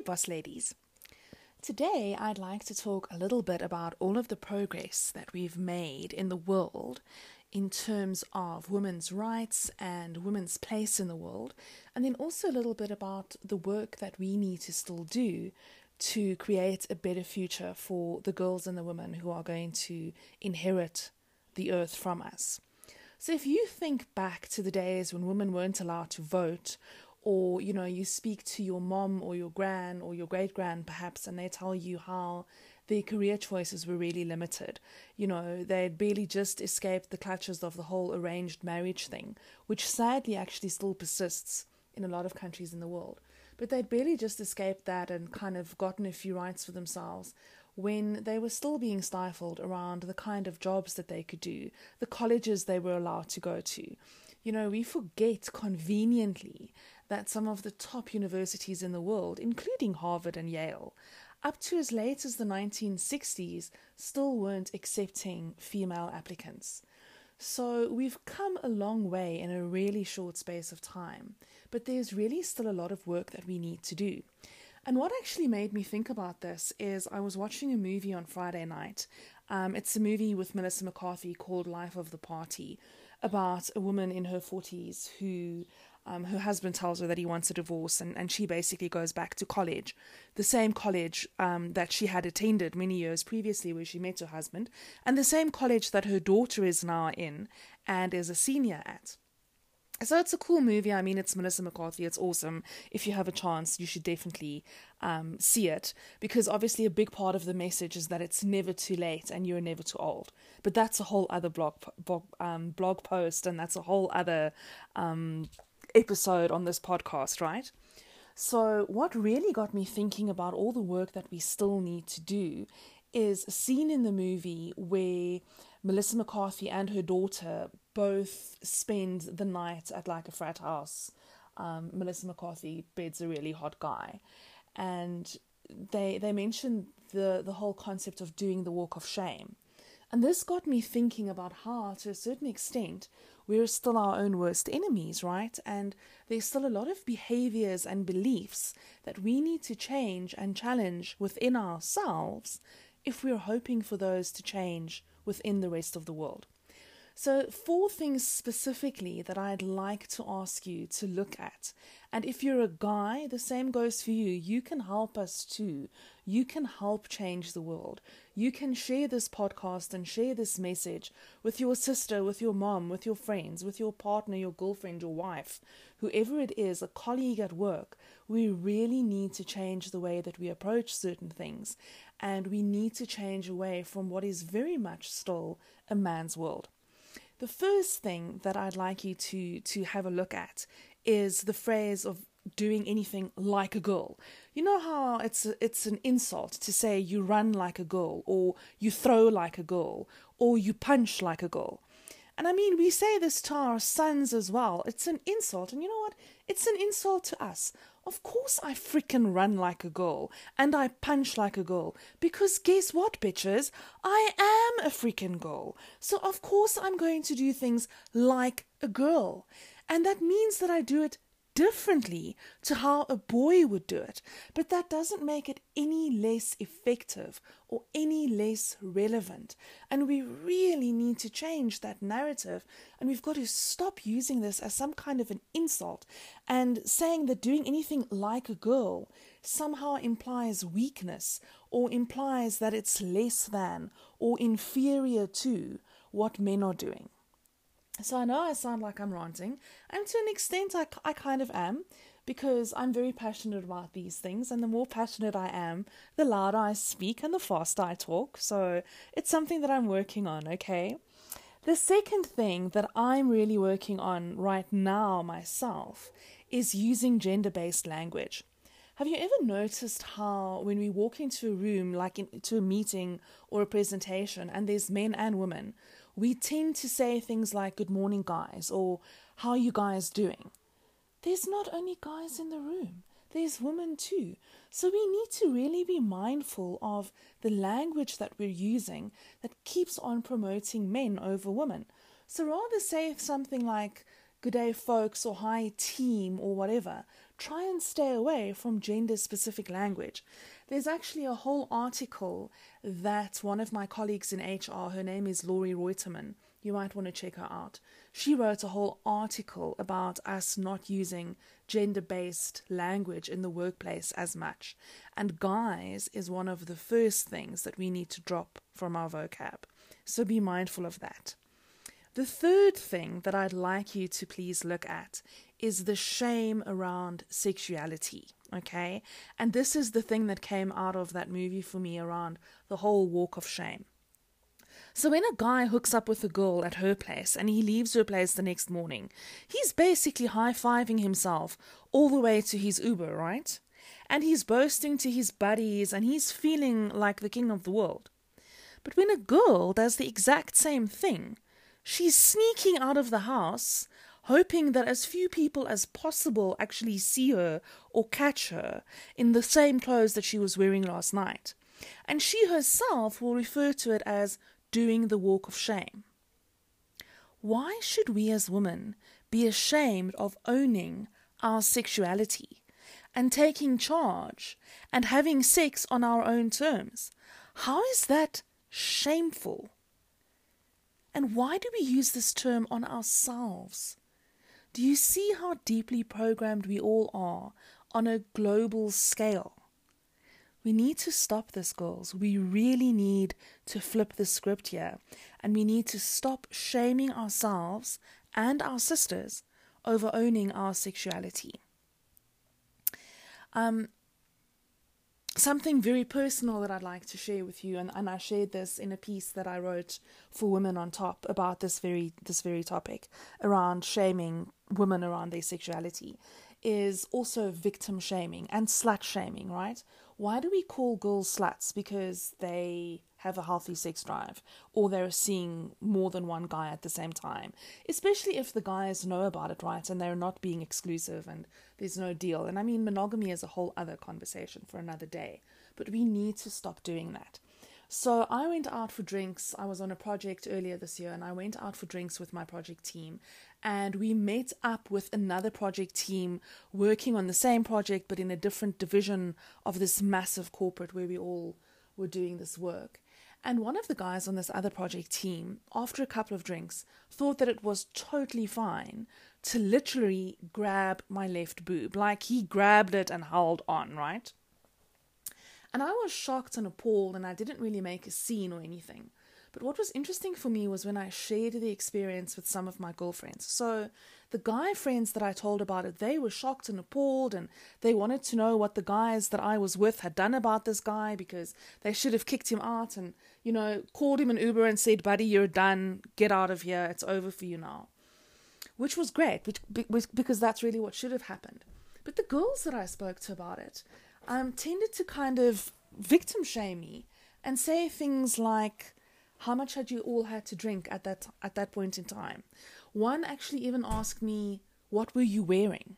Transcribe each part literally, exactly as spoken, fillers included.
boss ladies. Today I'd like to talk a little bit about all of the progress that we've made in the world in terms of women's rights and women's place in the world, and then also a little bit about the work that we need to still do to create a better future for the girls and the women who are going to inherit the earth from us. So if you think back to the days when women weren't allowed to vote, or, you know, you speak to your mom or your gran or your great-gran perhaps, and they tell you how their career choices were really limited. You know, they'd barely just escaped the clutches of the whole arranged marriage thing, which sadly actually still persists in a lot of countries in the world. But they'd barely just escaped that and kind of gotten a few rights for themselves when they were still being stifled around the kind of jobs that they could do, the colleges they were allowed to go to. You know, we forget conveniently that some of the top universities in the world, including Harvard and Yale, up to as late as the nineteen sixties, still weren't accepting female applicants. So we've come a long way in a really short space of time, but there's really still a lot of work that we need to do. And what actually made me think about this is I was watching a movie on Friday night. Um, it's a movie with Melissa McCarthy called Life of the Party, about a woman in her forties who um, her husband tells her that he wants a divorce, and, and she basically goes back to college, the same college um, that she had attended many years previously where she met her husband, and the same college that her daughter is now in and is a senior at. So it's a cool movie. I mean, it's Melissa McCarthy. It's awesome. If you have a chance, you should definitely um, see it, because obviously a big part of the message is that it's never too late and you're never too old. But that's a whole other blog blog, um, blog post, and that's a whole other um, episode on this podcast, right? So what really got me thinking about all the work that we still need to do is a scene in the movie where Melissa McCarthy and her daughter both spend the night at like a frat house. Um, Melissa McCarthy beds a really hot guy, and they they mentioned the the whole concept of doing the walk of shame. And this got me thinking about how, to a certain extent, we're still our own worst enemies, right? And there's still a lot of behaviors and beliefs that we need to change and challenge within ourselves if we're hoping for those to change within the rest of the world. So four things specifically that I'd like to ask you to look at. And if you're a guy, the same goes for you. You can help us too. You can help change the world. You can share this podcast and share this message with your sister, with your mom, with your friends, with your partner, your girlfriend, your wife, whoever it is, a colleague at work. We really need to change the way that we approach certain things. And we need to change away from what is very much still a man's world. The first thing that I'd like you to, to have a look at is the phrase of doing anything like a girl. You know how it's a, it's an insult to say you run like a girl, or you throw like a girl, or you punch like a girl. And I mean, we say this to our sons as well. It's an insult. And you know what? It's an insult to us. Of course I freaking run like a girl and I punch like a girl, because guess what, bitches? I am a freaking girl. So of course I'm going to do things like a girl. And that means that I do it differently to how a boy would do it. But that doesn't make it any less effective or any less relevant. And we really need to change that narrative. And we've got to stop using this as some kind of an insult and saying that doing anything like a girl somehow implies weakness, or implies that it's less than or inferior to what men are doing. So I know I sound like I'm ranting, and to an extent I, I kind of am, because I'm very passionate about these things, and the more passionate I am, the louder I speak and the faster I talk. So it's something that I'm working on, okay? The second thing that I'm really working on right now myself is using gender-based language. Have you ever noticed how when we walk into a room, like into a meeting or a presentation, and there's men and women, we tend to say things like, "Good morning, guys," or "How are you guys doing?" There's not only guys in the room, there's women too. So we need to really be mindful of the language that we're using that keeps on promoting men over women. So rather say something like, "Good day, folks," or "Hi, team," or whatever. try and stay away from gender-specific language. There's actually a whole article that one of my colleagues in H R, her name is Laurie Reutemann, you might want to check her out. She wrote a whole article about us not using gender-based language in the workplace as much. And guys is one of the first things that we need to drop from our vocab. So be mindful of that. The third thing that I'd like you to please look at is the shame around sexuality, okay? And this is the thing that came out of that movie for me around the whole walk of shame. So when a guy hooks up with a girl at her place and he leaves her place the next morning, he's basically high-fiving himself all the way to his Uber, right? And he's boasting to his buddies and he's feeling like the king of the world. But when a girl does the exact same thing, she's sneaking out of the house, hoping that as few people as possible actually see her or catch her in the same clothes that she was wearing last night. And she herself will refer to it as doing the walk of shame. Why should we as women be ashamed of owning our sexuality and taking charge and having sex on our own terms? How is that shameful? And why do we use this term on ourselves? Do you see how deeply programmed we all are on a global scale? We need to stop this, girls. We really need to flip the script here. And we need to stop shaming ourselves and our sisters over owning our sexuality. Um, something very personal that I'd like to share with you, and, and I shared this in a piece that I wrote for Women on Top about this very this very topic around shaming women around their sexuality, is also victim shaming and slut shaming, right? Why do we call girls sluts? Because they have a healthy sex drive, or they're seeing more than one guy at the same time, especially if the guys know about it, right? And they're not being exclusive and there's no deal. And I mean, monogamy is a whole other conversation for another day, but we need to stop doing that. So I went out for drinks. I was on a project earlier this year, and I went out for drinks with my project team, and we met up with another project team working on the same project but in a different division of this massive corporate where we all were doing this work. And one of the guys on this other project team, after a couple of drinks, thought that it was totally fine to literally grab my left boob. Like, he grabbed it and held on, right? And I was shocked and appalled, and I didn't really make a scene or anything. But what was interesting for me was when I shared the experience with some of my girlfriends. So the guy friends that I told about it, they were shocked and appalled, and they wanted to know what the guys that I was with had done about this guy, because they should have kicked him out and, you know, called him an Uber and said, buddy, you're done. Get out of here. It's over for you now. Which was great, which, because that's really what should have happened. But the girls that I spoke to about it um, tended to kind of victim shame me and say things like, how much had you all had to drink at that at that point in time? One actually even asked me, what were you wearing?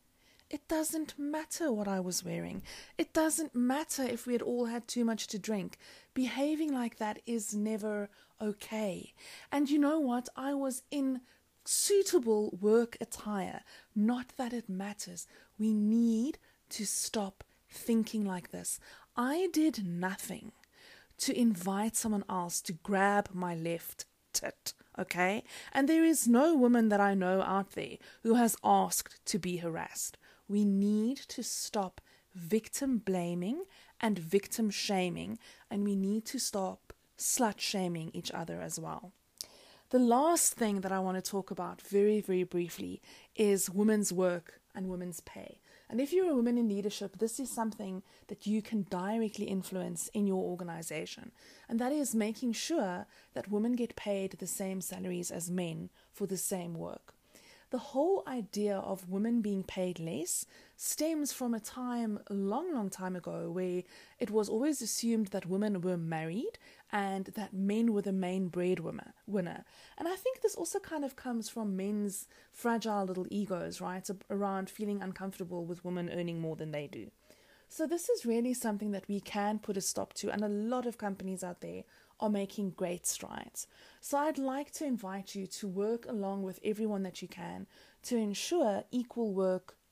It doesn't matter what I was wearing. It doesn't matter if we had all had too much to drink. Behaving like that is never okay. And you know what? I was in suitable work attire. Not that it matters. We need to stop thinking like this. I did nothing to invite someone else to grab my left tit, okay? And there is no woman that I know out there who has asked to be harassed. We need to stop victim blaming and victim shaming, and we need to stop slut shaming each other as well. The last thing that I want to talk about very, very briefly is women's work and women's pay. And if you're a woman in leadership, this is something that you can directly influence in your organization. And that is making sure that women get paid the same salaries as men for the same work. The whole idea of women being paid less stems from a time, a long, long time ago, where it was always assumed that women were married and that men were the main breadwinner. Winner. And I think this also kind of comes from men's fragile little egos, right, around feeling uncomfortable with women earning more than they do. So this is really something that we can put a stop to, and a lot of companies out there are making great strides. So I'd like to invite you to work along with everyone that you can to ensure equal work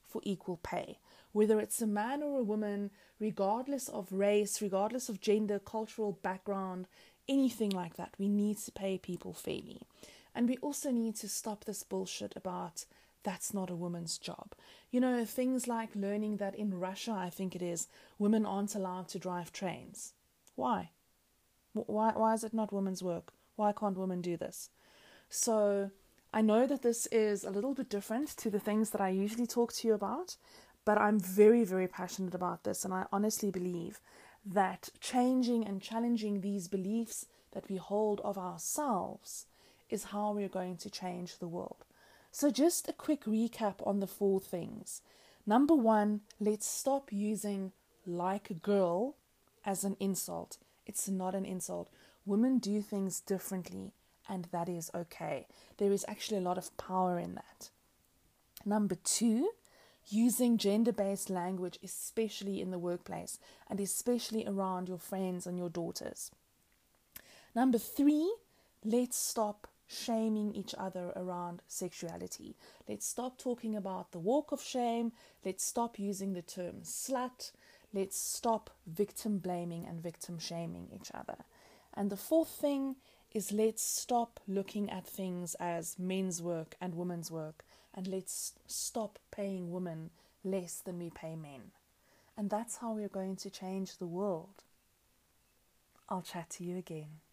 for equal pay. Whether it's a man or a woman, regardless of race, regardless of gender, cultural background, anything like that, we need to pay people fairly. And we also need to stop this bullshit about that's not a woman's job. You know, things like learning that in Russia, I think it is, women aren't allowed to drive trains. Why? Why, why is it not women's work? Why can't women do this? So I know that this is a little bit different to the things that I usually talk to you about, but I'm very, very passionate about this. And I honestly believe that changing and challenging these beliefs that we hold of ourselves is how we're going to change the world. So just a quick recap on the four things. Number one, let's stop using like a girl as an insult. It's not an insult. Women do things differently, and that is okay. There is actually a lot of power in that. Number two, using gender-based language, especially in the workplace, and especially around your friends and your daughters. Number three, let's stop shaming each other around sexuality. Let's stop talking about the walk of shame. Let's stop using the term slut. Let's stop victim blaming and victim shaming each other. And the fourth thing is let's stop looking at things as men's work and women's work, and let's stop paying women less than we pay men. And that's how we're going to change the world. I'll chat to you again.